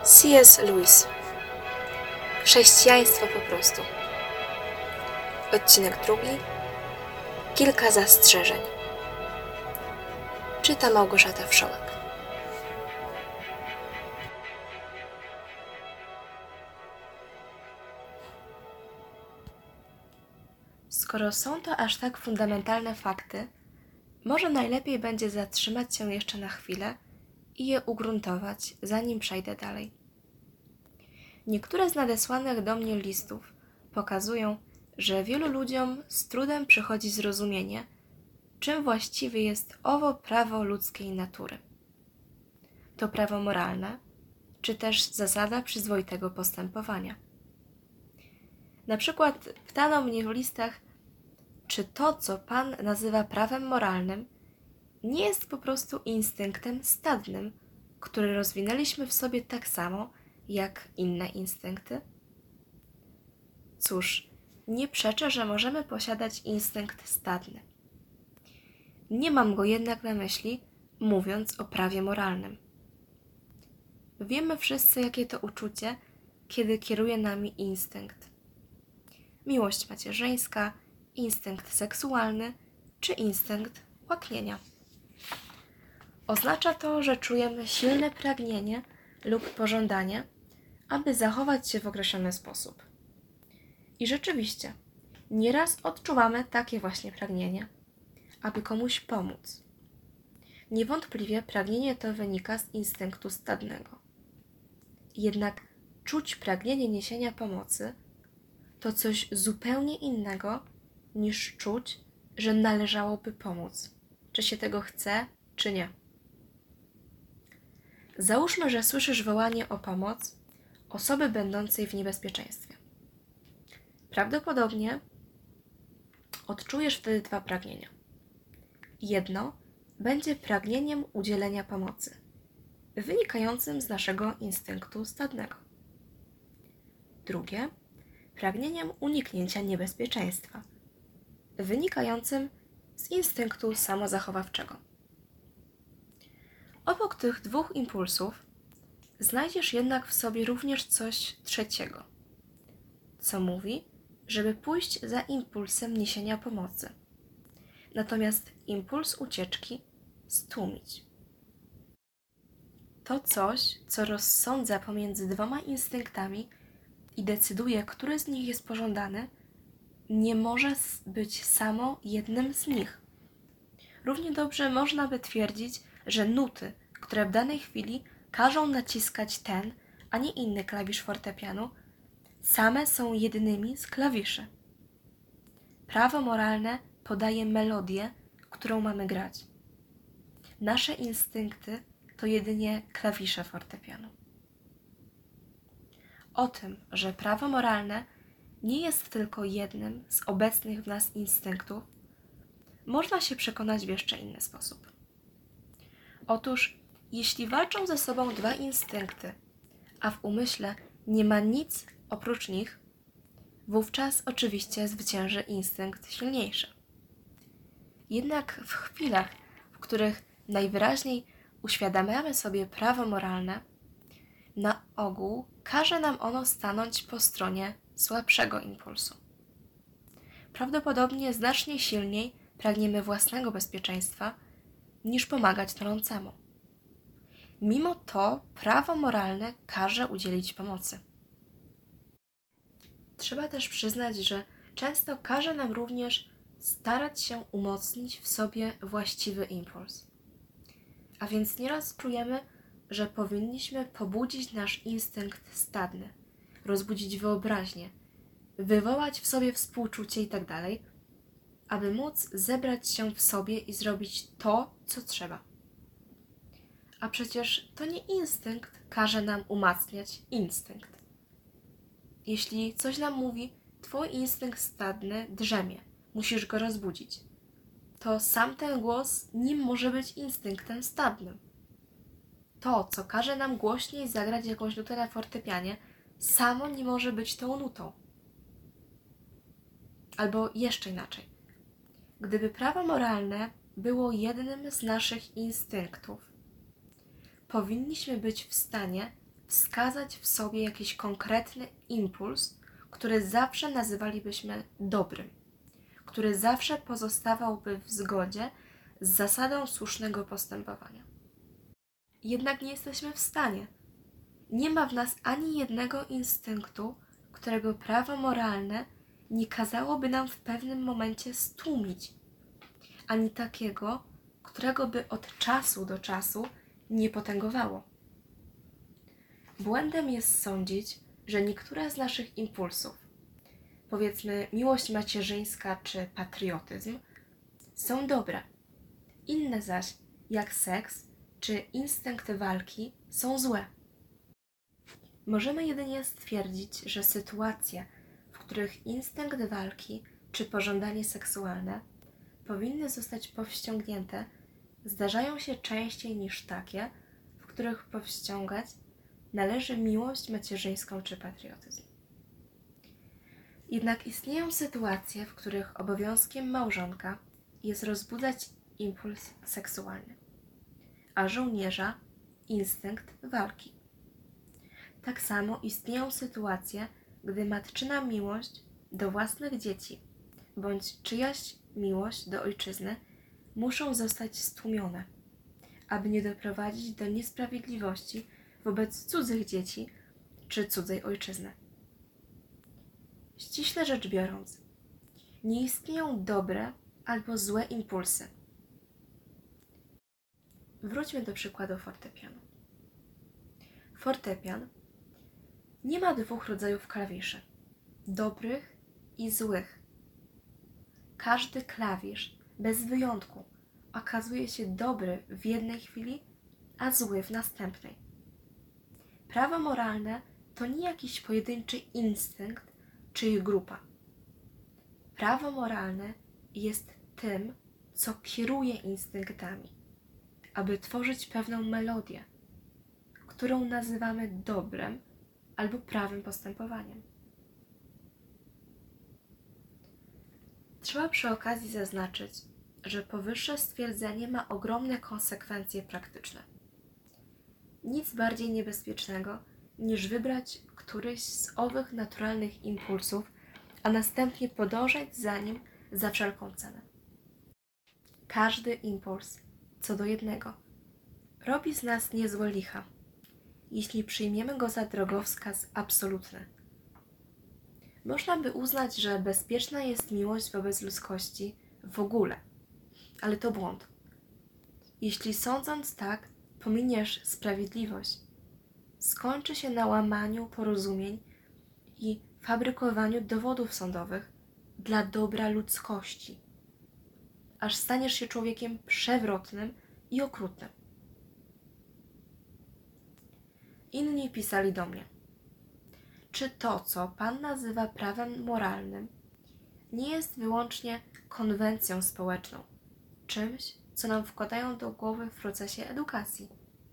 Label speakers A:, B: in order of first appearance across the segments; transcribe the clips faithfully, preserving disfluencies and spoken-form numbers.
A: C S Lewis. Chrześcijaństwo po prostu. Odcinek drugi. Kilka zastrzeżeń. Czyta Małgorzata Wszołek. Skoro są to aż tak fundamentalne fakty, może najlepiej będzie zatrzymać się jeszcze na chwilę i je ugruntować, zanim przejdę dalej. Niektóre z nadesłanych do mnie listów pokazują, że wielu ludziom z trudem przychodzi zrozumienie, czym właściwie jest owo prawo ludzkiej natury. To prawo moralne, czy też zasada przyzwoitego postępowania. Na przykład pytano mnie w listach, czy to, co Pan nazywa prawem moralnym, nie jest po prostu instynktem stadnym, który rozwinęliśmy w sobie tak samo, jak inne instynkty? Cóż, nie przeczę, że możemy posiadać instynkt stadny. Nie mam go jednak na myśli, mówiąc o prawie moralnym. Wiemy wszyscy, jakie to uczucie, kiedy kieruje nami instynkt. Miłość macierzyńska, instynkt seksualny czy instynkt łaknienia. Oznacza to, że czujemy silne pragnienie lub pożądanie, aby zachować się w określony sposób. I rzeczywiście, nieraz odczuwamy takie właśnie pragnienie, aby komuś pomóc. Niewątpliwie pragnienie to wynika z instynktu stadnego. Jednak czuć pragnienie niesienia pomocy to coś zupełnie innego niż czuć, że należałoby pomóc, czy się tego chce, czy nie. Załóżmy, że słyszysz wołanie o pomoc osoby będącej w niebezpieczeństwie. Prawdopodobnie odczujesz wtedy dwa pragnienia. Jedno będzie pragnieniem udzielenia pomocy, wynikającym z naszego instynktu stadnego. Drugie pragnieniem uniknięcia niebezpieczeństwa, wynikającym z instynktu samozachowawczego. Obok tych dwóch impulsów znajdziesz jednak w sobie również coś trzeciego, co mówi, żeby pójść za impulsem niesienia pomocy, natomiast impuls ucieczki stłumić. To coś, co rozsądza pomiędzy dwoma instynktami i decyduje, który z nich jest pożądany, nie może być samo jednym z nich. Równie dobrze można by twierdzić, że nuty, które w danej chwili każą naciskać ten, a nie inny klawisz fortepianu, same są jednymi z klawiszy. Prawo moralne podaje melodię, którą mamy grać. Nasze instynkty to jedynie klawisze fortepianu. O tym, że prawo moralne nie jest tylko jednym z obecnych w nas instynktów, można się przekonać w jeszcze inny sposób. Otóż, jeśli walczą ze sobą dwa instynkty, a w umyśle nie ma nic oprócz nich, wówczas oczywiście zwycięży instynkt silniejszy. Jednak w chwilach, w których najwyraźniej uświadamiamy sobie prawo moralne, na ogół każe nam ono stanąć po stronie słabszego impulsu. Prawdopodobnie znacznie silniej pragniemy własnego bezpieczeństwa, niż pomagać tonącemu. Mimo to prawo moralne każe udzielić pomocy. Trzeba też przyznać, że często każe nam również starać się umocnić w sobie właściwy impuls. A więc nieraz czujemy, że powinniśmy pobudzić nasz instynkt stadny, rozbudzić wyobraźnię, wywołać w sobie współczucie itd., aby móc zebrać się w sobie i zrobić to, co trzeba. A przecież to nie instynkt każe nam umacniać instynkt. Jeśli coś nam mówi, twój instynkt stadny drzemie, musisz go rozbudzić, to sam ten głos nim może być instynktem stadnym. To, co każe nam głośniej zagrać jakąś nutę na fortepianie, samo nie może być tą nutą. Albo jeszcze inaczej. Gdyby prawo moralne było jednym z naszych instynktów, powinniśmy być w stanie wskazać w sobie jakiś konkretny impuls, który zawsze nazywalibyśmy dobrym, który zawsze pozostawałby w zgodzie z zasadą słusznego postępowania. Jednak nie jesteśmy w stanie. Nie ma w nas ani jednego instynktu, którego prawo moralne nie kazałoby nam w pewnym momencie stłumić, ani takiego, którego by od czasu do czasu nie potęgowało. Błędem jest sądzić, że niektóre z naszych impulsów, powiedzmy miłość macierzyńska czy patriotyzm, są dobre. Inne zaś, jak seks czy instynkt walki, są złe. Możemy jedynie stwierdzić, że sytuacje, w których instynkt walki czy pożądanie seksualne powinny zostać powściągnięte, zdarzają się częściej niż takie, w których powściągać należy miłość macierzyńską czy patriotyzm. Jednak istnieją sytuacje, w których obowiązkiem małżonka jest rozbudzać impuls seksualny, a żołnierza instynkt walki. Tak samo istnieją sytuacje, gdy matczyna miłość do własnych dzieci bądź czyjaś miłość do ojczyzny muszą zostać stłumione, aby nie doprowadzić do niesprawiedliwości wobec cudzych dzieci czy cudzej ojczyzny. Ściśle rzecz biorąc, nie istnieją dobre albo złe impulsy. Wróćmy do przykładu fortepianu. Fortepian nie ma dwóch rodzajów klawiszy, dobrych i złych. Każdy klawisz, bez wyjątku, okazuje się dobry w jednej chwili, a zły w następnej. Prawo moralne to nie jakiś pojedynczy instynkt czy ich grupa. Prawo moralne jest tym, co kieruje instynktami, aby tworzyć pewną melodię, którą nazywamy dobrem albo prawym postępowaniem. Trzeba przy okazji zaznaczyć, że powyższe stwierdzenie ma ogromne konsekwencje praktyczne. Nic bardziej niebezpiecznego, niż wybrać któryś z owych naturalnych impulsów, a następnie podążać za nim za wszelką cenę. Każdy impuls, co do jednego, robi z nas niezłe licha, jeśli przyjmiemy go za drogowskaz absolutny. Można by uznać, że bezpieczna jest miłość wobec ludzkości w ogóle, ale to błąd. Jeśli sądząc tak, pominiesz sprawiedliwość, skończy się na łamaniu porozumień i fabrykowaniu dowodów sądowych dla dobra ludzkości, aż staniesz się człowiekiem przewrotnym i okrutnym. Inni pisali do mnie: czy to, co Pan nazywa prawem moralnym, nie jest wyłącznie konwencją społeczną, czymś, co nam wkładają do głowy w procesie edukacji?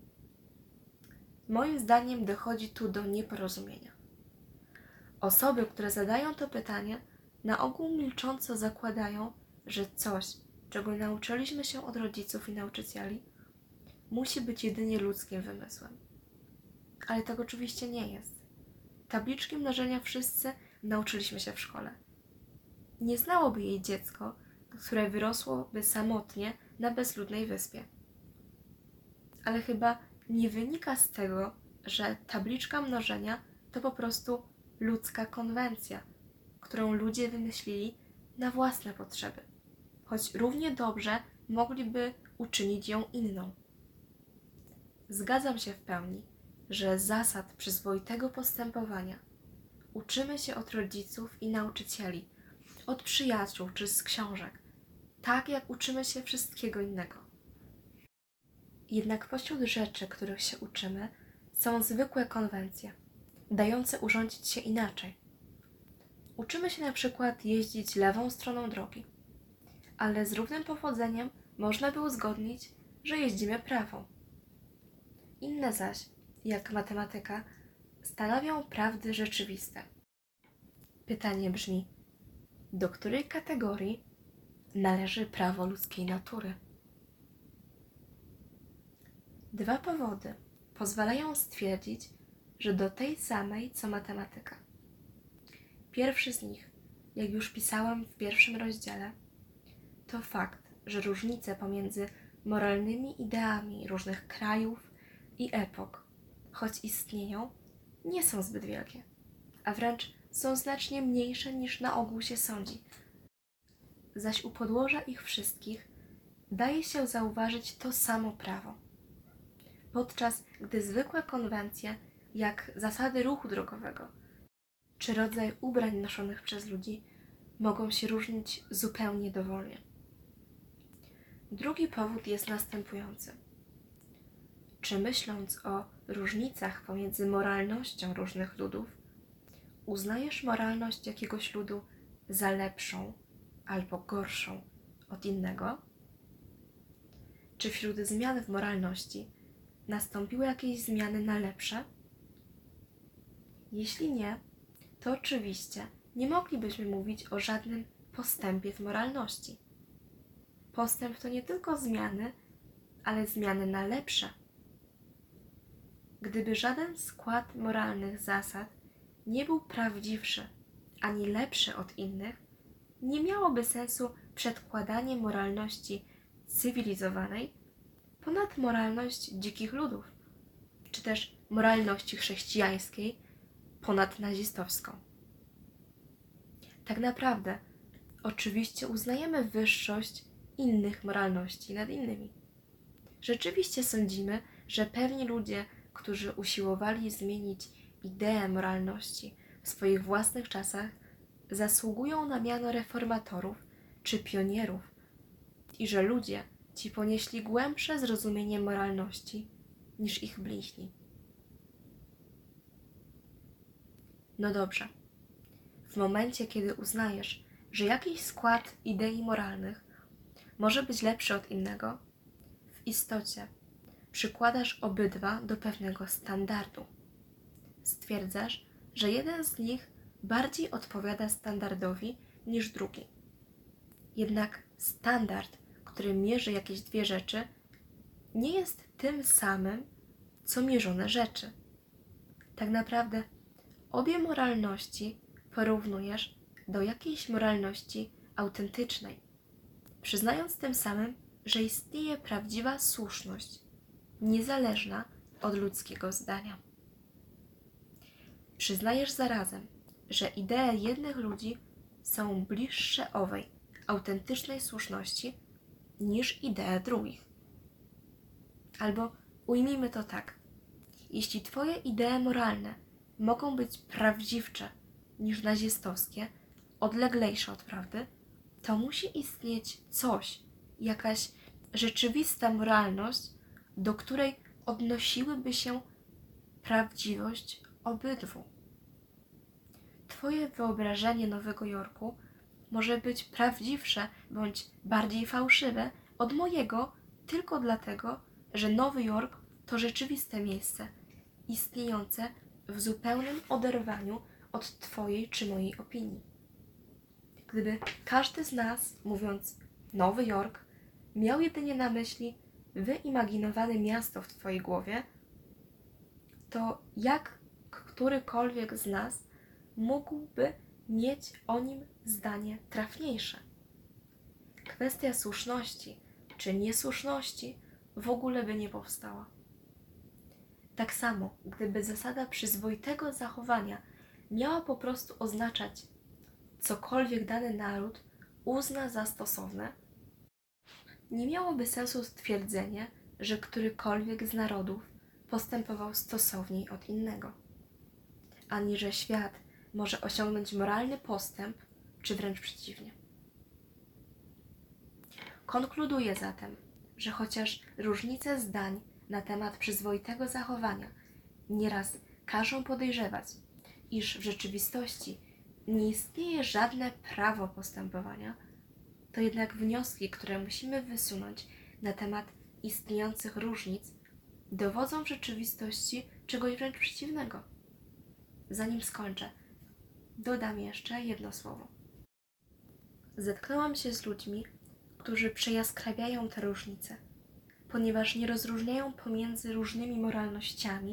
A: Moim zdaniem dochodzi tu do nieporozumienia. Osoby, które zadają to pytanie, na ogół milcząco zakładają, że coś, czego nauczyliśmy się od rodziców i nauczycieli, musi być jedynie ludzkim wymysłem. Ale tak oczywiście nie jest. Tabliczki mnożenia wszyscy nauczyliśmy się w szkole. Nie znałoby jej dziecko, które wyrosłoby samotnie na bezludnej wyspie. Ale chyba nie wynika z tego, że tabliczka mnożenia to po prostu ludzka konwencja, którą ludzie wymyślili na własne potrzeby, choć równie dobrze mogliby uczynić ją inną. Zgadzam się w pełni, że zasad przyzwoitego postępowania uczymy się od rodziców i nauczycieli, od przyjaciół czy z książek, tak jak uczymy się wszystkiego innego. Jednak pośród rzeczy, których się uczymy, są zwykłe konwencje, dające urządzić się inaczej. Uczymy się na przykład jeździć lewą stroną drogi, ale z równym powodzeniem można by uzgodnić, że jeździmy prawą. Inne zaś, jak matematyka, stanowią prawdy rzeczywiste. Pytanie brzmi: do której kategorii należy prawo ludzkiej natury? Dwa powody pozwalają stwierdzić, że do tej samej co matematyka. Pierwszy z nich, jak już pisałam w pierwszym rozdziale, to fakt, że różnice pomiędzy moralnymi ideami różnych krajów i epok, choć istnieją, nie są zbyt wielkie, a wręcz są znacznie mniejsze niż na ogół się sądzi. Zaś u podłoża ich wszystkich daje się zauważyć to samo prawo. Podczas gdy zwykłe konwencje, jak zasady ruchu drogowego, czy rodzaj ubrań noszonych przez ludzi, mogą się różnić zupełnie dowolnie. Drugi powód jest następujący. Czy myśląc o różnicach pomiędzy moralnością różnych ludów, uznajesz moralność jakiegoś ludu za lepszą albo gorszą od innego? Czy wśród zmian w moralności nastąpiły jakieś zmiany na lepsze? Jeśli nie, to oczywiście nie moglibyśmy mówić o żadnym postępie w moralności. Postęp to nie tylko zmiany, ale zmiany na lepsze. Gdyby żaden skład moralnych zasad nie był prawdziwszy ani lepszy od innych, nie miałoby sensu przedkładanie moralności cywilizowanej ponad moralność dzikich ludów, czy też moralności chrześcijańskiej ponad nazistowską. Tak naprawdę, oczywiście uznajemy wyższość innych moralności nad innymi. Rzeczywiście sądzimy, że pewni ludzie, którzy usiłowali zmienić ideę moralności w swoich własnych czasach, zasługują na miano reformatorów czy pionierów i że ludzie ci ponieśli głębsze zrozumienie moralności niż ich bliźni. No dobrze, w momencie, kiedy uznajesz, że jakiś skład idei moralnych może być lepszy od innego, w istocie przykładasz obydwa do pewnego standardu. Stwierdzasz, że jeden z nich bardziej odpowiada standardowi niż drugi. Jednak standard, który mierzy jakieś dwie rzeczy, nie jest tym samym, co mierzone rzeczy. Tak naprawdę obie moralności porównujesz do jakiejś moralności autentycznej, przyznając tym samym, że istnieje prawdziwa słuszność, niezależna od ludzkiego zdania. Przyznajesz zarazem, że idee jednych ludzi są bliższe owej autentycznej słuszności niż idee drugich. Albo ujmijmy to tak. Jeśli twoje idee moralne mogą być prawdziwsze niż nazistowskie, odleglejsze od prawdy, to musi istnieć coś, jakaś rzeczywista moralność, do której odnosiłyby się prawdziwość obydwu. Twoje wyobrażenie Nowego Jorku może być prawdziwsze bądź bardziej fałszywe od mojego tylko dlatego, że Nowy Jork to rzeczywiste miejsce, istniejące w zupełnym oderwaniu od twojej czy mojej opinii. Gdyby każdy z nas, mówiąc Nowy Jork, miał jedynie na myśli wyimaginowane miasto w twojej głowie, to jak którykolwiek z nas mógłby mieć o nim zdanie trafniejsze? Kwestia słuszności czy niesłuszności w ogóle by nie powstała. Tak samo, gdyby zasada przyzwoitego zachowania miała po prostu oznaczać cokolwiek dany naród uzna za stosowne, nie miałoby sensu stwierdzenie, że którykolwiek z narodów postępował stosowniej od innego, ani że świat może osiągnąć moralny postęp, czy wręcz przeciwnie. Konkluduję zatem, że chociaż różnice zdań na temat przyzwoitego zachowania nieraz każą podejrzewać, iż w rzeczywistości nie istnieje żadne prawo postępowania, to jednak wnioski, które musimy wysunąć na temat istniejących różnic, dowodzą w rzeczywistości czegoś wręcz przeciwnego. Zanim skończę, dodam jeszcze jedno słowo. Zetknęłam się z ludźmi, którzy przejaskrawiają te różnice, ponieważ nie rozróżniają pomiędzy różnymi moralnościami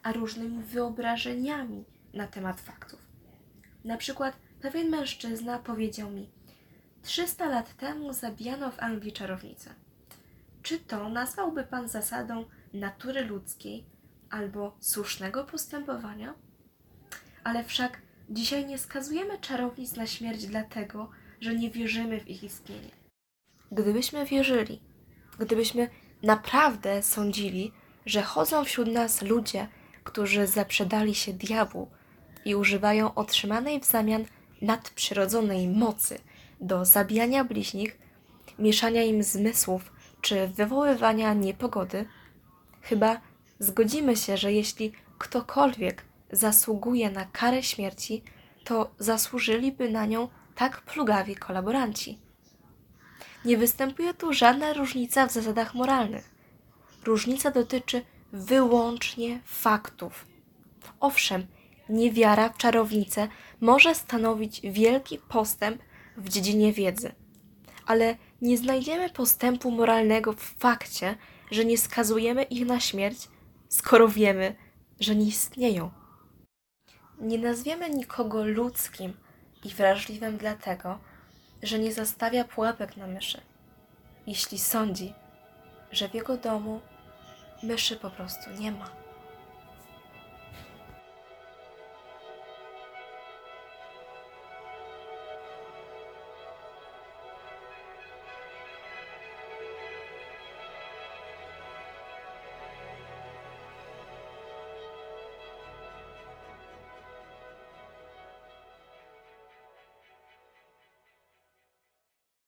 A: a różnymi wyobrażeniami na temat faktów. Na przykład pewien mężczyzna powiedział mi: trzysta lat temu zabijano w Anglii czarownicę. Czy to nazwałby pan zasadą natury ludzkiej albo słusznego postępowania? Ale wszak dzisiaj nie skazujemy czarownic na śmierć dlatego, że nie wierzymy w ich istnienie. Gdybyśmy wierzyli, gdybyśmy naprawdę sądzili, że chodzą wśród nas ludzie, którzy zaprzedali się diabłu i używają otrzymanej w zamian nadprzyrodzonej mocy do zabijania bliźnich, mieszania im zmysłów czy wywoływania niepogody, chyba zgodzimy się, że jeśli ktokolwiek zasługuje na karę śmierci, to zasłużyliby na nią tak plugawi kolaboranci. Nie występuje tu żadna różnica w zasadach moralnych. Różnica dotyczy wyłącznie faktów. Owszem, niewiara w czarownicę może stanowić wielki postęp w dziedzinie wiedzy, ale nie znajdziemy postępu moralnego w fakcie, że nie skazujemy ich na śmierć, skoro wiemy, że nie istnieją. Nie nazwiemy nikogo ludzkim i wrażliwym dlatego, że nie zastawia pułapek na myszy, jeśli sądzi, że w jego domu myszy po prostu nie ma.